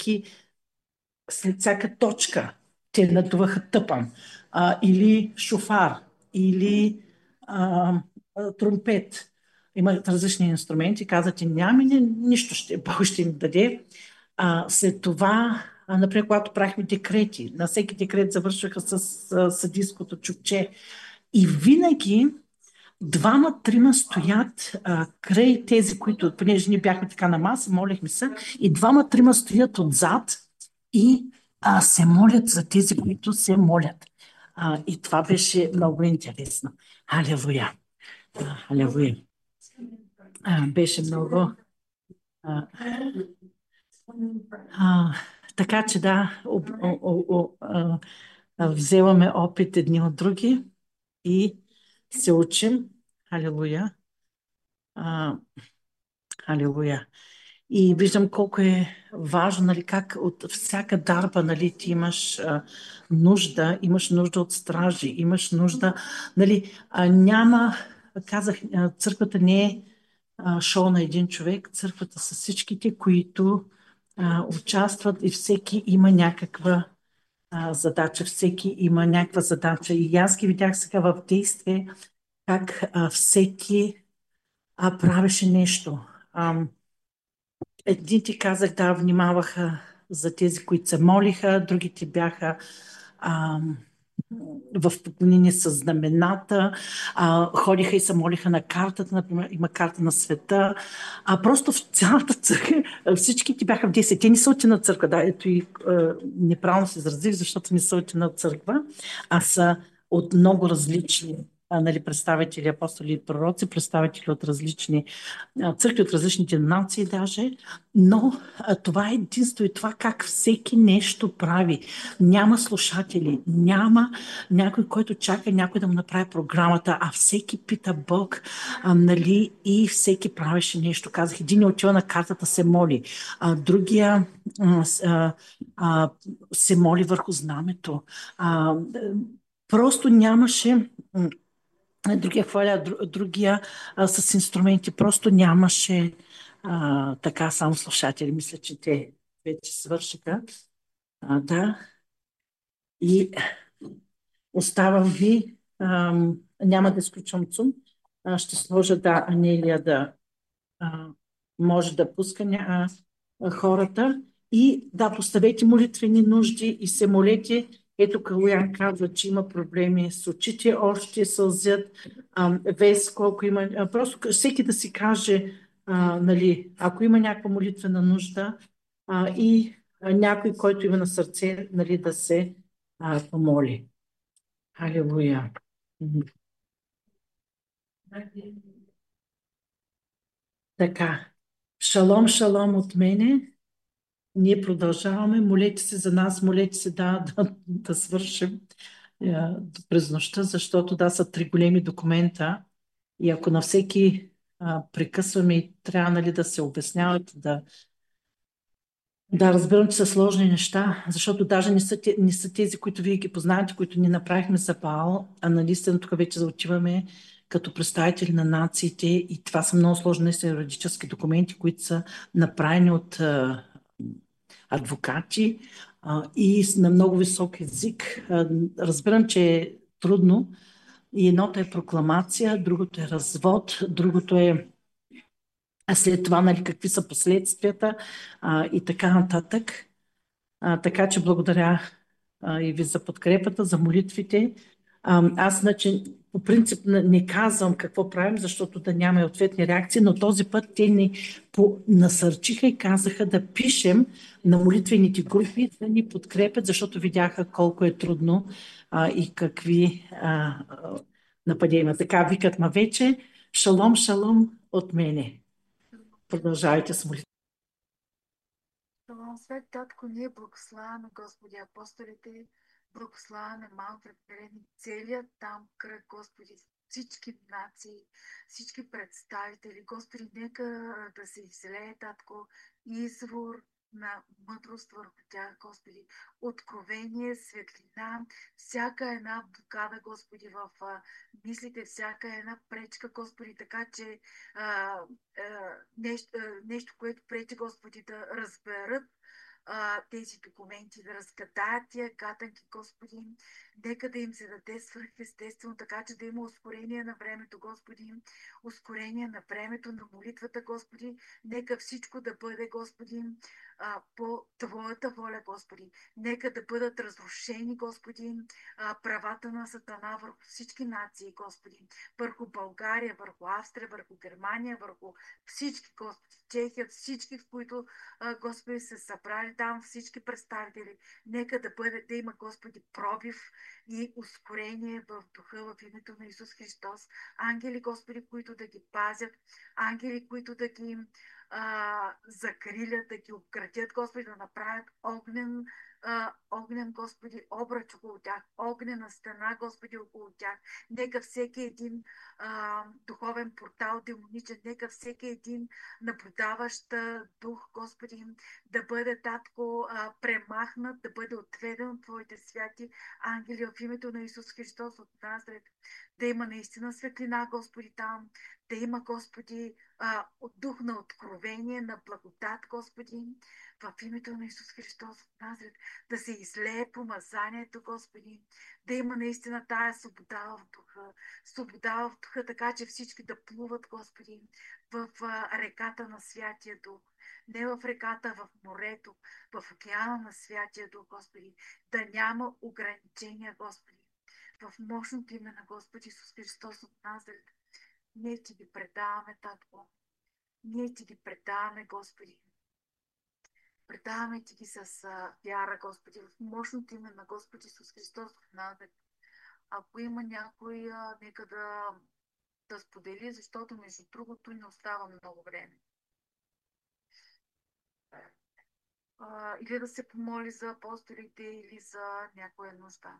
Speaker 2: всяка точка те надуваха тъпан, или шофар, или тромпет. Имат различни инструменти. Казвате, няма нищо, Бог ще им даде. След това, например, когато правихме декрети, на всеки декрет завършваха с съдийското чукче. И винаги двама-трима стоят край тези, които, понеже ние бяхме така на маса, молехме се, и двама-трима стоят отзад и се молят за тези, които се молят. И това беше много интересно. Алелуя! Алелуя! Беше много... така че вземаме опит едни от други и се учим. Алелуя! Алелуя! И виждам колко е важно, нали, как от всяка дарба, нали, ти имаш нужда от стражи, имаш нужда, нали, казах, църквата не е шоу на един човек, църквата са всичките, които участват и всеки има някаква задача, всеки има някаква задача. И аз ги видях сега в действие, как всеки правеше нещо. Едните казах, внимаваха за тези, които се молиха, другите бяха в поклонение с знамената, ходиха и се молиха на картата, например, има карта на света, просто в цялата църква, всички ти бяха в действие. Те не са учени на църква, ето и неправилно се изразих, защото не са учени на църква, а са от много различни нали, представители, апостоли и пророци, представители от различни църкви, от различните нации даже, но това е единство и това как всеки нещо прави. Няма слушатели, няма някой, който чака някой да му направи програмата, а всеки пита Бог, нали, и всеки правеше нещо. Казах, един отива на картата, се моли, другия се моли върху знамето. Просто нямаше... Другия хваля, другия с инструменти. Просто нямаше така само слушатели. Мисля, че те вече свършиха. И оставам ви. Няма да изключвам цум. Ще сложа Анелия да може да пуска хората. И поставете молитвени нужди и се молете. Ето Калуян казва, че има проблеми с очите, още сълзят, Веско, ако има... Просто всеки да си каже, нали, ако има някаква молитвена нужда и някой, който има на сърце, нали, да се помоли. Алелуя! Така. Шалом, шалом от мене. Ние продължаваме. Молете се за нас, молете се да свършим през нощта, защото са три големи документа и ако на всеки прекъсваме и трябва, нали, да се обясняват, да разбирам, че са сложни неща, защото даже не са тези, които вие ги познавате, които ни направихме за Баал, а наистина тук вече отиваме като представители на нациите и това са много сложни наистина юридически документи, които са направени от адвокати и на много висок език. Разбирам, че е трудно и едното е прокламация, другото е развод, другото е след това, нали, какви са последствията и така нататък. Така че благодаря и ви за подкрепата, за молитвите. Аз, значи, по принцип не казвам какво правим, защото да няма и ответни реакции, но този път те ни насърчиха и казаха да пишем на молитвените групи, да ни подкрепят, защото видяха колко е трудно и какви нападения има. Така викат ма вече. Шалом, шалом от мене. Продължавайте с молитвите.
Speaker 5: Шалом, свет татко, ние благославяме Господи апостолите, благославяме малко предпредни, целият там кръг, Господи, всички нации, всички представители, Господи, нека да се излее, татко, извор на мъдрост върху тях, Господи, откровение, светлина, всяка една блокада, Господи, в мислите, всяка една пречка, Господи, така че нещо, което пречи, Господи, да разберат тези документи, да разкатаят тия гатанки, Господи. Нека да им се даде свръхестествено, така че да има ускорение на времето, Господи, ускорение на времето на молитвата, Господи. Нека всичко да бъде, Господи, по Твоята воля, Господи. Нека да бъдат разрушени, Господи, правата на Сатана върху всички нации, Господи. Върху България, върху Австрия, върху Германия, върху всички, Господи. Чехия, всички, в които, Господи, се събрали там, всички представители. Нека да има, Господи, пробив и ускорение в духа, в името на Исус Христос. Ангели, Господи, които да ги пазят, ангели, които да ги закрилят, да ги обградят, Господи, да направят огнен, Господи, обръч около тях, огнена стена, Господи, около тях. Нека всеки един духовен портал, демоничен, нека всеки един наблюдаващ дух, Господи, да бъде, татко, премахнат, да бъде отведен от Твоите святи ангели в името на Исус Христос от Назарет. Да има наистина светлина, Господи, там, да има, Господи, от дух на откровение, на благодат, Господи, в името на Исус Христос от Назарет, да се излее помазанието, Господи, да има наистина тая свобода в духа, така че всички да плуват, Господи, в реката на Святия Дух, не в реката, в морето, в океана на Святия Дух, Господи, да няма ограничения, Господи, в мощното име на Господи Исус Христос от Назарет. Ние ти ги предаваме, Татко. Ние ти ги предаваме, Господи. Предаваме ти ги с вяра, Господи, в мощното име на Господи Исус Христос от Назарет. Ако има някой, нека да сподели, защото между другото не остава много време. Или да се помоли за апостолите, или за някоя нужда.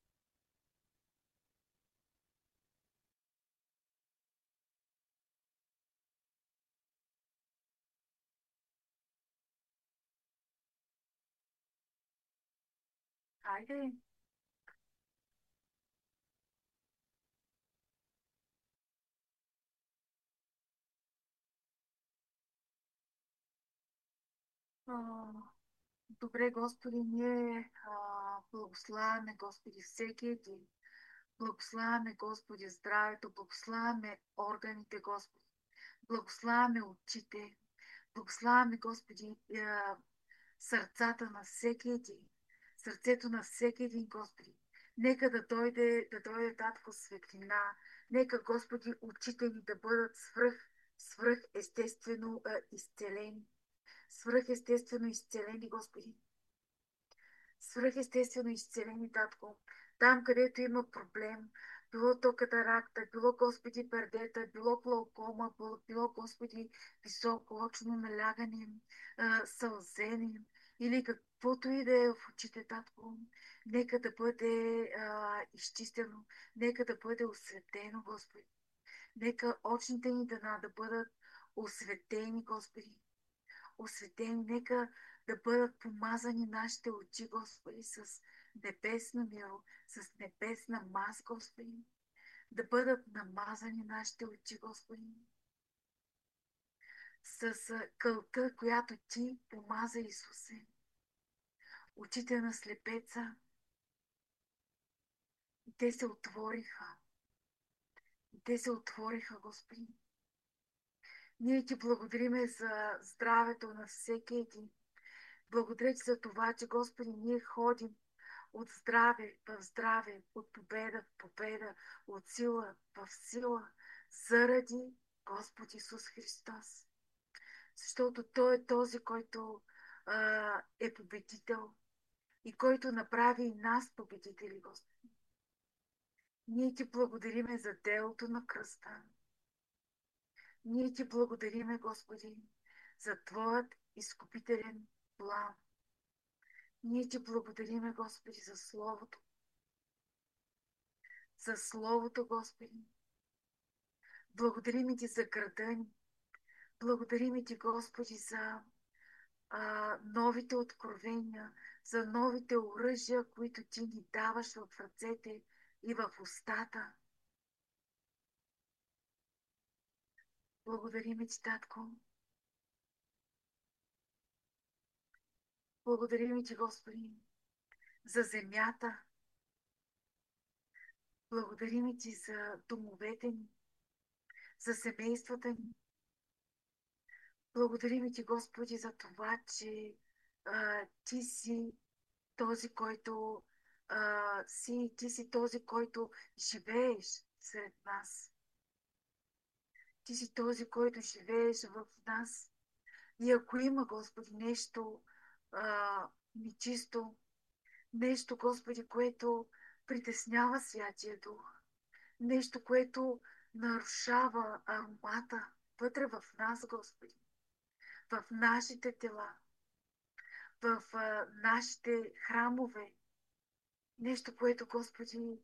Speaker 5: Хайде. Добре, Господи, ние благославяме, Господи, всеки един. Благославяме, Господи, здравето, благославяме органите, Господи. Благославяме очите, благославяме, Господи, сърцата на всеки един. Сърцето на всеки един, Господи. Нека да дойде, Татко, светлина. Нека, Господи, очите ни да бъдат свръх естествено изцелени. Свръхестествено изцелени, Господи. Свръхестествено изцелени, Татко. Там, където има проблем, било то катаракта, било, Господи, пердета, било глаукома, било, Господи, високо очно налягане, сълзене или каквото и да е в очите, Татко, нека да бъде изчистено, нека да бъде осветено, Господи. Нека очните ни дъна да бъдат осветени, Господи. Осветени, нека да бъдат помазани нашите очи, Господи, с небесно миро, с небесна маз, Господи. Да бъдат намазани нашите очи, Господи, с кълта, която Ти помаза, Исусе. Очите на слепеца, те се отвориха. Те се отвориха, Господи. Ние Ти благодариме за здравето на всеки един. Благодаря Ти за това, че, Господи, ние ходим от здраве в здраве, от победа в победа, от сила в сила, заради Господ Исус Христос. Защото Той е този, който е победител и който направи и нас победители, Господи. Ние Ти благодариме за делото на кръста. Ние Ти благодариме, Господи, за Твоят изкупителен план. Ние Ти благодариме, Господи, за Словото. За Словото, Господи. Благодарим Ти за града ни. Благодарим Ти, Господи, за новите откровения, за новите оръжия, които Ти ни даваш в ръцете и в устата. Благодарим Ти, Татко. Благодарим Ти, Господи, за земята. Благодарим Ти за домовете ни, за семействата ни. Благодарим Ти, Господи, за това, че Ти си този, който Ти си този, който живееш сред нас. Ти си този, който живееш в нас. И ако има, Господи, нещо нечисто, нещо, Господи, което притеснява Святия Дух, нещо, което нарушава аромата вътре в нас, Господи, в нашите тела, в нашите храмове, нещо, което, Господи,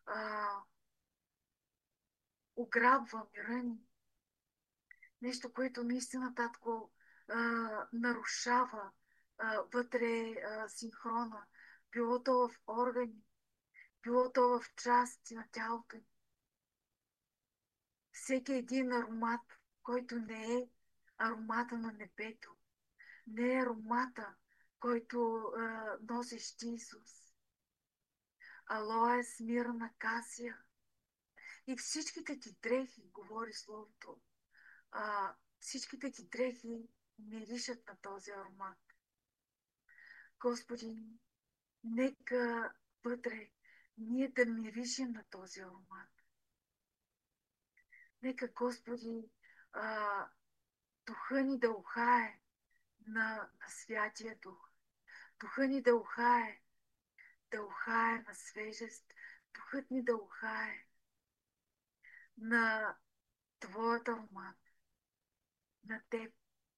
Speaker 5: ограбва мира ни, нещо, което наистина, Татко, нарушава вътре синхрона, било то в органи, било то в части на тялото ни. Всеки един аромат, който не е аромата на небето, не е аромата, който носиш Ти, Исус. Алоe, смирна, касия. И всичките Ти дрехи, говори Словото, всичките Ти дрехи миришат на този аромат. Господи, нека вътре ние да миришим на този аромат. Нека, Господи, духа ни да ухае на Святия Дух. Духа ни да ухае на свежест. Духът ни да ухае на Твоят аромат, на Теб.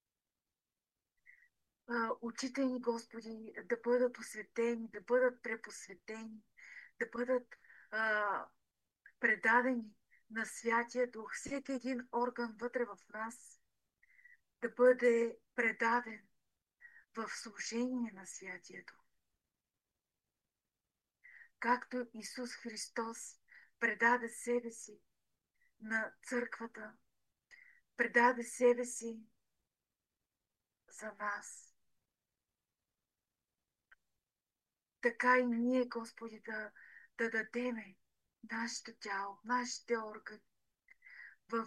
Speaker 5: Очите ни, Господи, да бъдат осветени, да бъдат препосветени, да бъдат предадени на Святия Дух. Всеки един орган вътре в нас да бъде предаден в служение на Святия Дух. Както Исус Христос предаде себе си на църквата, предаде себе си за нас. Така и ние, Господи, да дадеме нашето тяло, нашите органи в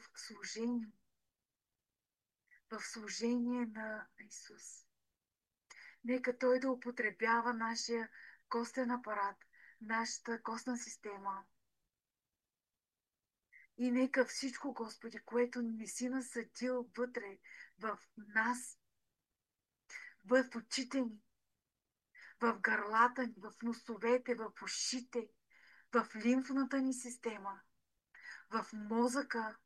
Speaker 5: служение на Исус. Нека Той да употребява нашия костен апарат, нашата костна система. И нека всичко, Господи, което не си насъдил вътре в нас, в очите ни, в гърлата ни, в носовете, в ушите, в лимфната ни система, в мозъка,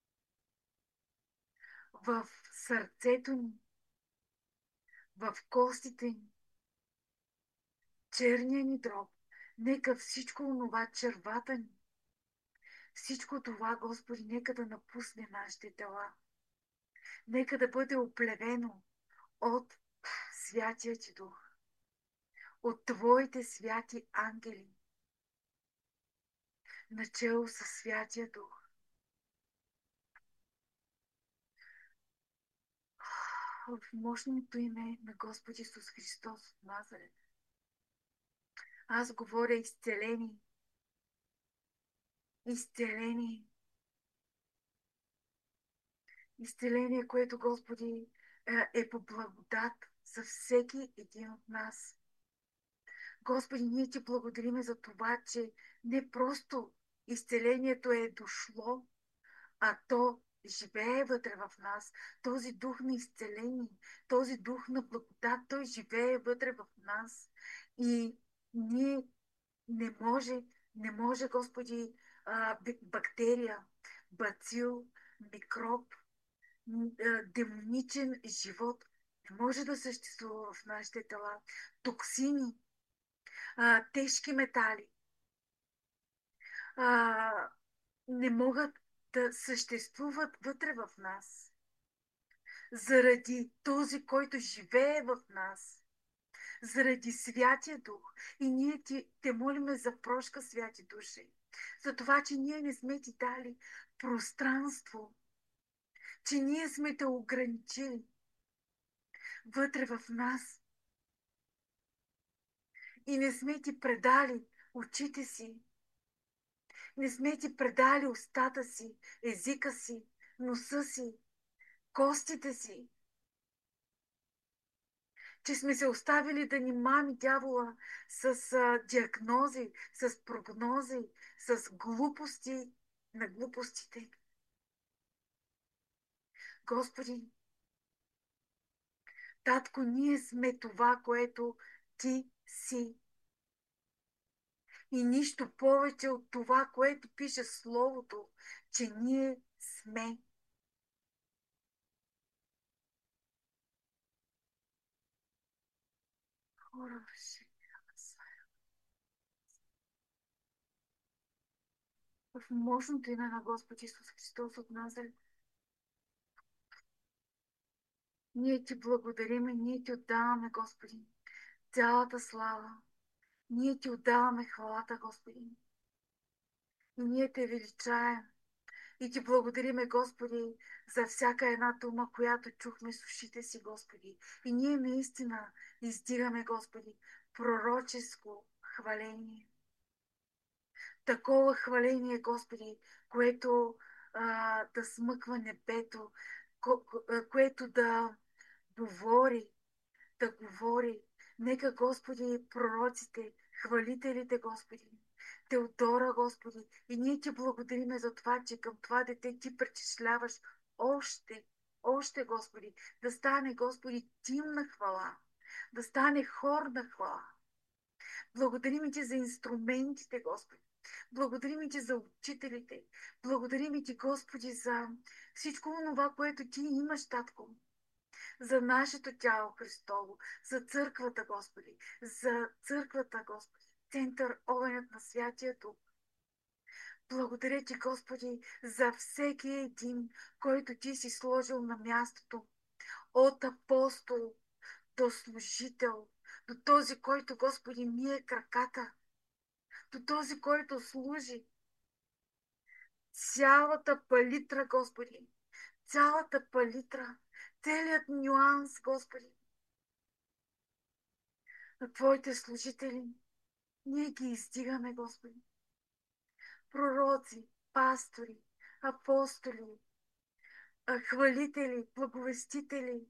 Speaker 5: в сърцето ни, в костите ни, черния ни дроб. Нека всичко онова, червата ни, всичко това, Господи, нека да напусне нашите тела. Нека да бъде оплевено от Святия Ти Дух, от Твоите святи ангели, начело със Святия Дух. В мощното име на Господ Исус Христос от Назарет. Аз говоря изцеление. Изцеление. Изцеление, което, Господи, е по благодат за всеки един от нас. Господи, ние Ти благодариме за това, че не просто изцелението е дошло, а то живее вътре в нас. Този дух на изцеление, този дух на благодат, той живее вътре в нас. И ние не може, Господи, бактерия, бацил, микроб, демоничен живот не може да съществува в нашите тела. Токсини, тежки метали не могат да съществуват вътре в нас. Заради този, който живее в нас. Заради Святия Дух. И ние те молиме за прошка, Святи Души. За това, че ние не сме Ти дали пространство. Че ние сме те ограничили вътре в нас. И не сме Ти предали очите си. Не сме Ти предали устата си, езика си, носа си, костите си. Че сме се оставили да ни мами дявола с диагнози, с прогнози, с глупости на глупостите. Господи, Татко, ние сме това, което Ти си. И нищо повече от това, което пише в Словото, че ние сме. В мощното име на Господ Исус Христос от Назарет, ние Ти благодарим и ние Ти отдаваме, Господи, цялата слава. Ние Ти отдаваме хвалата, Господи. И ние Те величаем. И Ти благодариме, Господи, за всяка една дума, която чухме с ушите си, Господи. И ние наистина издигаме, Господи, пророческо хваление. Такова хваление, Господи, което да смъква небето, което да говори, да говори. Нека, Господи, пророците, хвалителите, Господи, Теодора, Господи, и ние Ти благодариме за това, че към това дете Ти причисляваш още, Господи, да стане, Господи, тимна хвала, да стане хор на хвала. Благодарим Ти за инструментите, Господи. Благодарим Ти за учителите. Благодарим Ти, Господи, за всичко това, което Ти имаш, Татко. За нашето тяло Христово, за църквата, Господи, за църквата, Господи, център огънят на Святия Дух. Благодаря Ти, Господи, за всеки един, който Ти си сложил на мястото, от апостол до служител, до този, който, Господи, мие краката, до този, който служи. Цялата палитра, Господи, цялата палитра, целият нюанс, Господи, на Твоите служители, ние ги издигаме, Господи. Пророци, пастори, апостоли, хвалители, благовестители.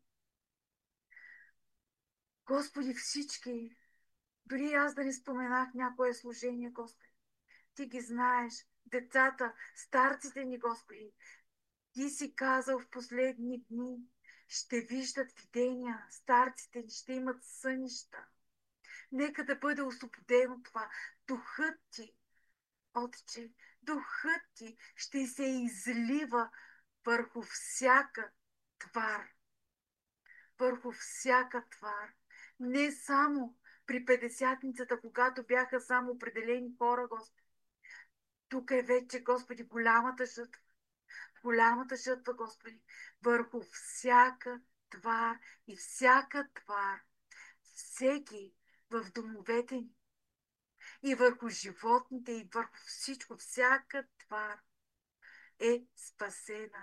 Speaker 5: Господи, всички, дори аз да не споменах някое служение, Господи. Ти ги знаеш, децата, старците ни, Господи. Ти си казал в последни дни, ще виждат видения, старците ни ще имат сънища. Нека да бъде освободено това. Духът Ти, Отче, духът ти ще се излива върху всяка твар. Върху всяка твар. Не само при Петдесятницата, когато бяха само определени хора, Господи. Тук е вече, Господи, голямата жътва. Голямата жътва, Господи, върху всяка твар и всяка твар. Всеки в домовете ни и върху животните и върху всичко, всяка твар е спасена.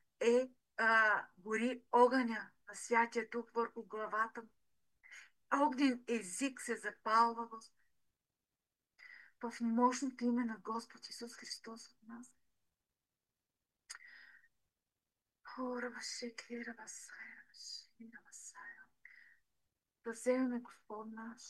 Speaker 5: Гори огъня на Святия Дух върху главата му. Огнен език се запалва, Господи. В мощното име на Господ Исус Христос от нас. Да вземем Господ наш.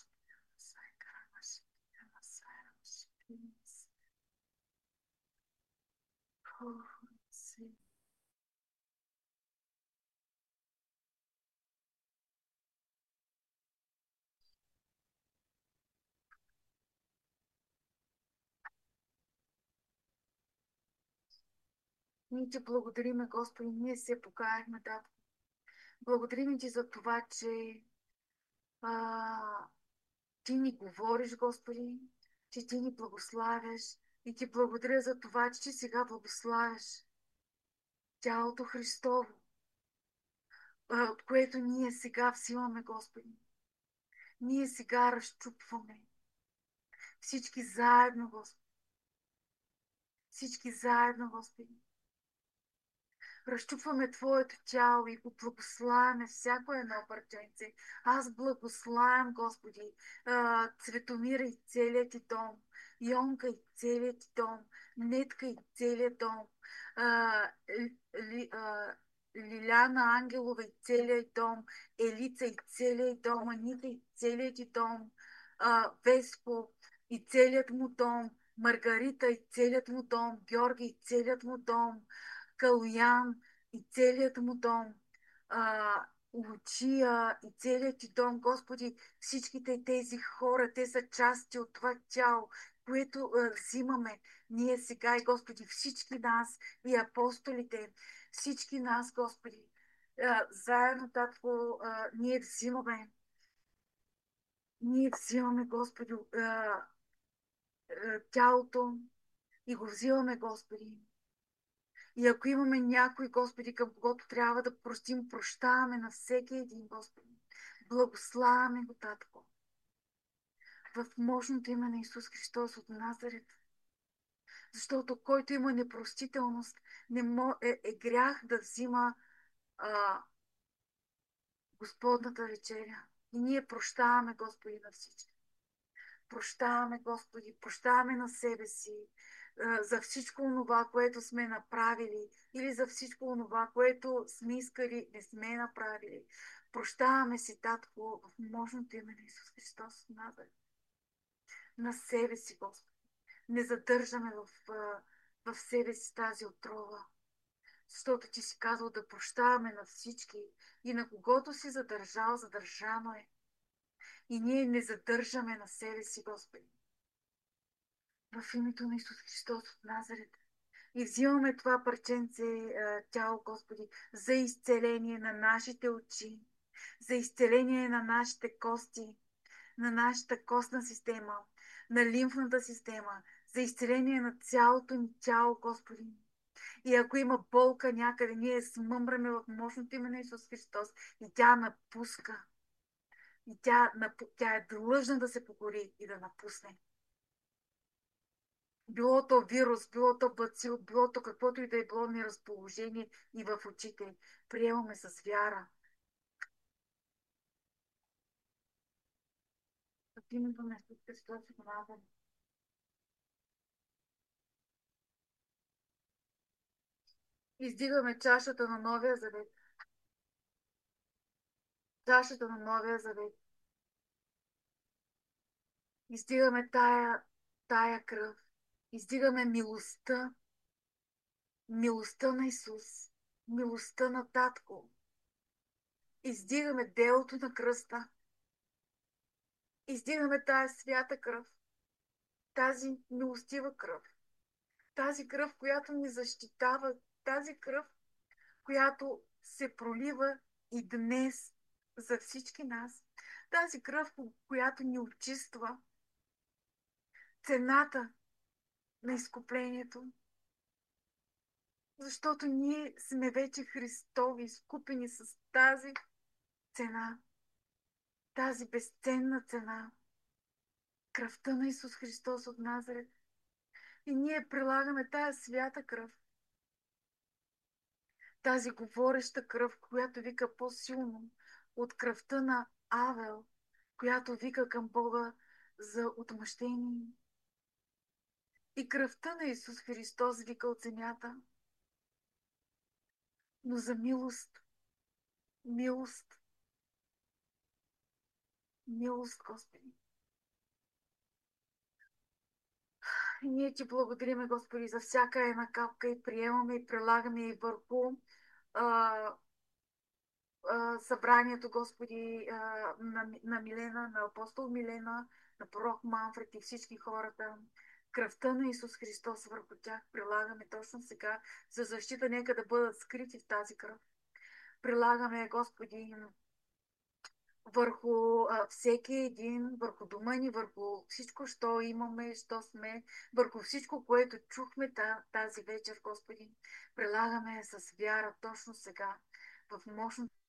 Speaker 5: Ние ти благодариме, Господи, ние се покаяхме, Татко. Благодарим ти за това, че ти ни говориш, Господи, че ти ни благославяш и ти благодаря за това, че ти сега благославяш тялото Христово, от което ние сега взимаме, Господи. Ние сега разчупваме всички заедно, Господи. Всички заедно, Господи. Разчупваме Твоето тяло и го благославяме всяко едно парченце. Аз благославям, Господи, Цветомира и целият ти дом, Йонка и целият ти дом, Нетка и целият дом, Лиляна Ангелова и целият дом, Елица и целият дом, Анита и целият ти дом, Веско и целият му дом, Маргарита и целият му дом, Георги и целият му дом, Калуян и целият му дом, Лучия и целият ти дом, Господи, всичките тези хора, те са части от това тяло, което взимаме ние сега и Господи, всички нас и апостолите, всички нас, Господи, заедно, Татко, ние взимаме, Господи, тялото и го взимаме, Господи. И ако имаме някой, Господи, към когото трябва да простим, прощаваме на всеки един, Господи. Благославяме го, Татко. В мощното име на Исус Христос от Назарет. Защото който има непростителност, е грях да взима Господната вечеря. И ние прощаваме, Господи, на всички. Прощаваме, Господи, прощаваме на себе си за всичко онова, което сме направили или за всичко онова, което сме искали, не сме направили. Прощаваме си, Татко, в мощното име на Исус Христос от Назарет. На себе си, Господи. Не задържаме в себе си тази отрова, защото ти си казал да прощаваме на всички и на когото си задържал, задържано е. И ние не задържаме на себе си, Господи. В името на Исус Христос от Назарет. И взимаме това парченце тяло, Господи, за изцеление на нашите очи, за изцеление на нашите кости, на нашата костна система, на лимфната система, за изцеление на цялото ни тяло, Господи. И ако има болка някъде, ние смъмраме в мощното име на Исус Христос и тя напуска. И тя е длъжна да се покори и да напусне. Било то вирус, било то бацил, било то каквото и да е било неразположение и в очите. Приемаме с вяра. В името на Исус Христос и Назарет. Издигаме чашата на Новия Завет. Чашата на Новия Завет. Издигаме тая кръв. Издигаме милостта. Милостта на Исус. Милостта на Татко. Издигаме делото на кръста. Издигаме тая свята кръв. тази милостива кръв. Тази кръв, която ни защитава, тази кръв, която се пролива и днес за всички нас. Тази кръв, която ни очиства, цената на изкуплението, защото ние сме вече Христови, изкупени с тази цена, тази безценна цена, кръвта на Исус Христос от Назарет. И ние прилагаме тая свята кръв, тази говореща кръв, която вика по-силно от кръвта на Авел, която вика към Бога за отмъщение. И кръвта на Исус Христос вика от земята, но за милост, милост, милост, Господи. И ние ти благодариме, Господи, за всяка една капка и приемаме и прилагаме и върху събранието, Господи, на Милена, на апостол Милена, на пророк Манфред и всички хората. Кръвта на Исус Христос върху тях прилагаме точно сега за защита. Нека да бъдат скрити в тази кръв. Прилагаме, Господи, върху всеки един, върху дома ни, върху всичко, що имаме, що сме, върху всичко, което чухме тази вечер, Господи. Прилагаме с вяра точно сега в мощното